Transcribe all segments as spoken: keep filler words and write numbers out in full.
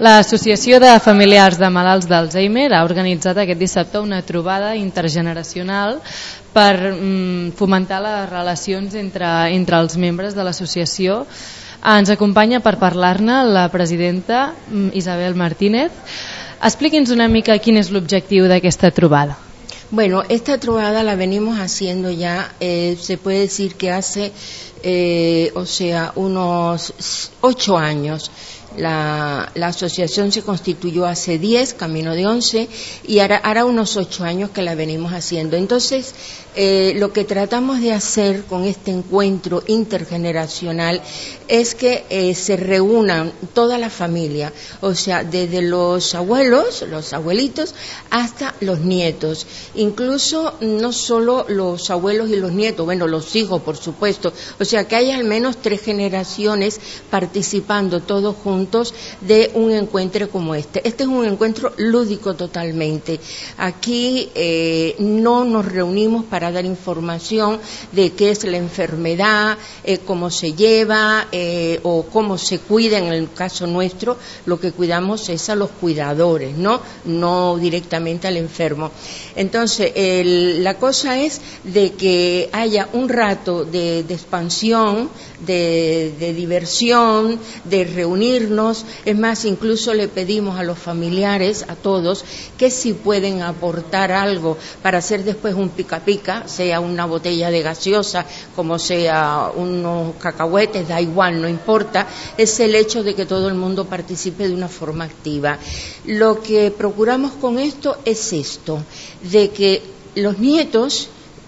L'Associació de Familiars de Malalts d'Alzheimer ha organitzat aquest dissabte una trobada intergeneracional per mm, fomentar les relacions entre, entre els membres de l'associació. Ens acompanya per parlar-ne la presidenta Isabel Martínez. Expliqui'ns una mica quin és l'objectiu d'aquesta trobada. Bueno, esta trobada la venimos haciendo ya, eh, se puede decir que hace, eh, o sea, unos ocho años. La, la asociación se constituyó hace diez, camino de once, y hará, hará unos ocho años que la venimos haciendo. Entonces, eh, lo que tratamos de hacer con este encuentro intergeneracional es que eh, se reúnan toda la familia, o sea, desde los abuelos, los abuelitos, hasta los nietos. Incluso no solo los abuelos y los nietos, bueno, los hijos, por supuesto. O sea, que haya al menos tres generaciones participando todos juntos de un encuentro como este. Este es un encuentro lúdico totalmente. Aquí eh, no nos reunimos para dar información de qué es la enfermedad, eh, cómo se lleva eh, o cómo se cuida. En el caso nuestro, lo que cuidamos es a los cuidadores, no, no directamente al enfermo. Entonces, el, la cosa es de que haya un rato de, de expansión, de, de diversión, de reunirnos. Es más, incluso le pedimos a los familiares, a todos, que si pueden aportar algo para hacer después un pica pica, sea una botella de gaseosa, como sea unos cacahuetes, da igual, no importa, es el hecho de que todo el mundo participe de una forma activa. Lo que procuramos con esto es esto, de que los nietos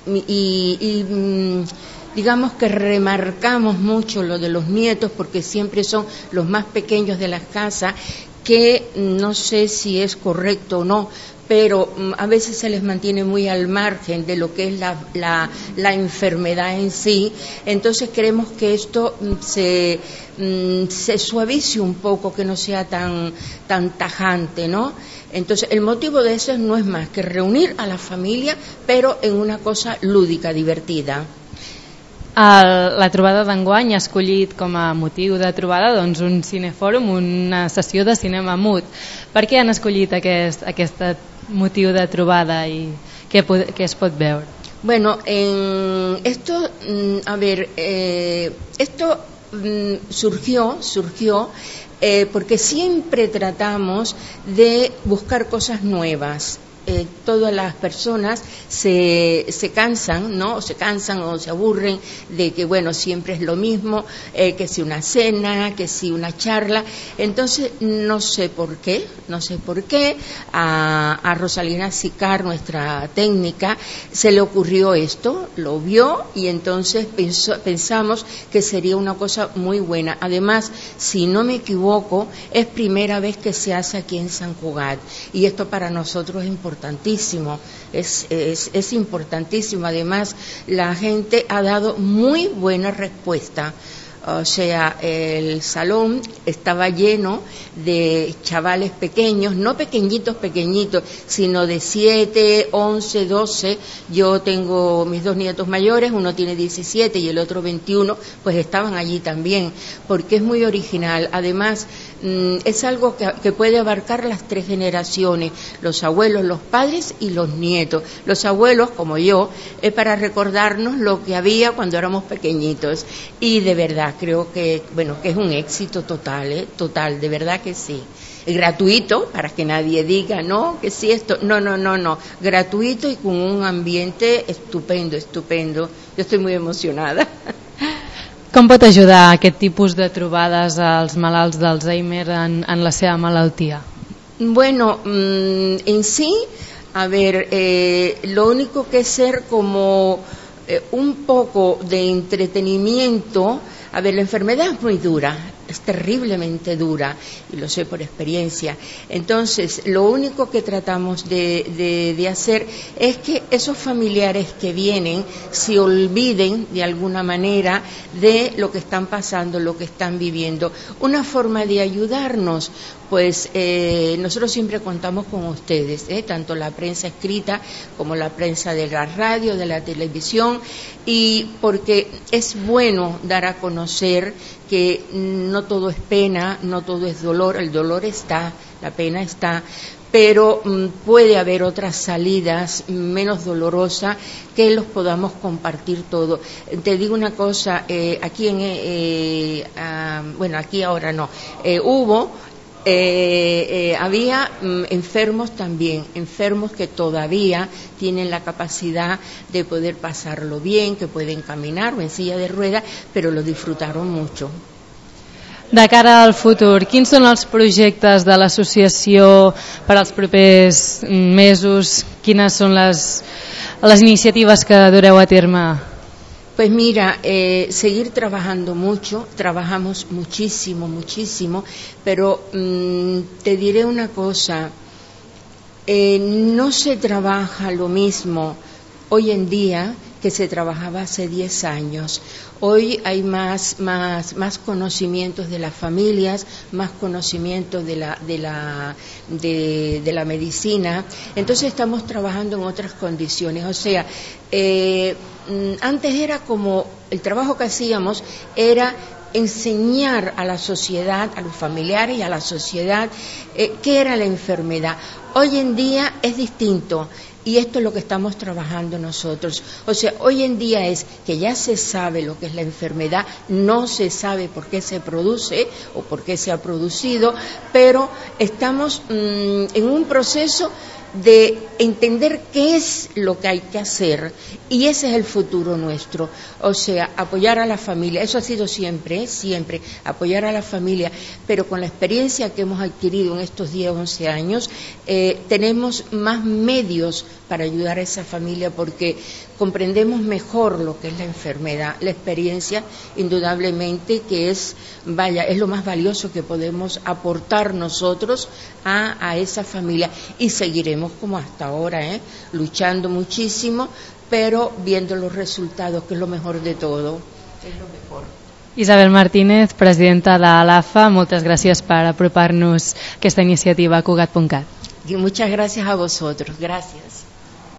y, y digamos que remarcamos mucho lo de los nietos porque siempre son los más pequeños de las casas, que no sé si es correcto o no, pero a veces se les mantiene muy al margen de lo que es la, la, la enfermedad en sí. Entonces queremos que esto se, se suavice un poco, que no sea tan, tan tajante, ¿no? Entonces el motivo de eso no es más que reunir a la familia, pero en una cosa lúdica, divertida. El, la trobada d'enguany ha escollit com a motiu de trobada doncs, un cinefòrum, una sessió de cinema mut. Per què han escollit aquest, aquest motiu de trobada i què, què es pot veure? Bueno, en esto, a ver, eh, esto surgió, surgió eh, porque siempre tratamos de buscar cosas nuevas. Eh, todas las personas se, se cansan, ¿no? O se cansan o se aburren de que, bueno, siempre es lo mismo, eh, que si una cena, que si una charla. Entonces, no sé por qué, no sé por qué, a, a Rosalina Sicar, nuestra técnica, se le ocurrió esto, lo vio y entonces pensó, pensamos que sería una cosa muy buena. Además, si no me equivoco, es primera vez que se hace aquí en San Cugat y esto para nosotros es importante. Importantísimo, es, es, es importantísimo. Además, la gente ha dado muy buena respuesta. O sea, el salón estaba lleno de chavales pequeños, no pequeñitos, pequeñitos, sino de siete, once, doce. Yo tengo mis dos nietos mayores, uno tiene diecisiete y el otro veintiuno, pues estaban allí también, porque es muy original. Además, es algo que, que puede abarcar las tres generaciones, los abuelos, los padres y los nietos. Los abuelos, como yo, es para recordarnos lo que había cuando éramos pequeñitos. Y de verdad, creo que, bueno, que es un éxito total, ¿eh? Total, de verdad que sí. Gratuito, para que nadie diga, no, que sí esto, no, no, no, no, gratuito y con un ambiente estupendo, estupendo. Yo estoy muy emocionada. Com pot ayudar aquest tipus de trobades als malalts d'Alzheimer en, en la seva malaltia? Bueno, en sí, a ver, eh, lo único que es ser como eh, un poco de entretenimiento. A ver, la enfermedad es muy dura, es terriblemente dura, y lo sé por experiencia. Entonces, lo único que tratamos de, de, de hacer es que esos familiares que vienen se olviden de alguna manera de lo que están pasando, lo que están viviendo. Una forma de ayudarnos, pues eh, nosotros siempre contamos con ustedes, ¿eh? Tanto la prensa escrita como la prensa de la radio, de la televisión, y porque es bueno dar a conocer que no todo es pena, no todo es dolor, el dolor está, la pena está, pero mm, puede haber otras salidas menos dolorosas que los podamos compartir todo. Te digo una cosa, eh, aquí en, eh, ah, bueno, aquí ahora no, eh, hubo, eh, eh, había mm, enfermos también, enfermos que todavía tienen la capacidad de poder pasarlo bien, que pueden caminar o en silla de ruedas, pero lo disfrutaron mucho. De cara al futur, quins són els projectes de l'associació per als propers mesos? Quines són les, les iniciatives que dureu a terme? Pues mira, eh, seguir trabajando mucho, trabajamos muchísimo, muchísimo, pero mmm, te diré una cosa, eh, no se trabaja lo mismo hoy en día que se trabajaba hace diez años. Hoy hay más, más, más conocimientos de las familias, más conocimientos de la, de la, de, de la medicina. Entonces estamos trabajando en otras condiciones. O sea, eh, antes era como, el trabajo que hacíamos era enseñar a la sociedad, a los familiares y a la sociedad eh, qué era la enfermedad. Hoy en día es distinto. Y esto es lo que estamos trabajando nosotros. O sea, hoy en día es que ya se sabe lo que es la enfermedad, no se sabe por qué se produce o por qué se ha producido, pero estamos mmm, en un proceso de entender qué es lo que hay que hacer, y ese es el futuro nuestro. O sea, apoyar a la familia, eso ha sido siempre, ¿eh? siempre, apoyar a la familia, pero con la experiencia que hemos adquirido en estos diez, once años, eh, tenemos más medios para ayudar a esa familia porque comprendemos mejor lo que es la enfermedad, la experiencia, indudablemente que es, vaya, es lo más valioso que podemos aportar nosotros a, a esa familia, y seguiremos como hasta ahora, ¿eh? luchando muchísimo, pero viendo los resultados, que es lo mejor de todo, es lo mejor. Isabel Martínez, presidenta de l'A F A, moltes gràcies per apropar-nos aquesta iniciativa a Cugat punt cat. Y muchas gracias a vosotros, gracias.